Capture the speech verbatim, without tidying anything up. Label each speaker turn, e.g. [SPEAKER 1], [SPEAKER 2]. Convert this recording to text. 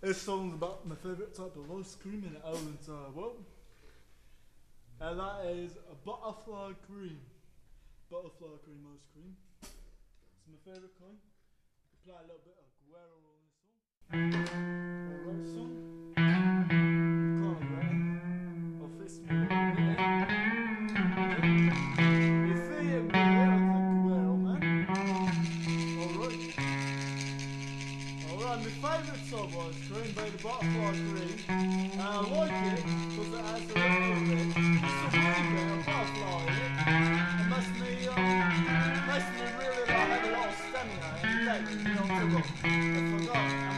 [SPEAKER 1] This song's about my favourite type of ice cream in the whole entire world. And that is a butterfly cream. Butterfly cream ice cream. It's my favourite kind. We play a little bit of Guerrero on this song. Alright, song. Kind of ready. I'll fist me a little bit. You see it, man? That's a Guerrero, man. Alright. Alright, my favourite type of ice cream by the butterfly cream. And I like it because it has a little bit. It's a really bit of butterfly in it. It makes me, um, makes me really like have a lot of stamina in the day. You know what I'm talking about? I forgot.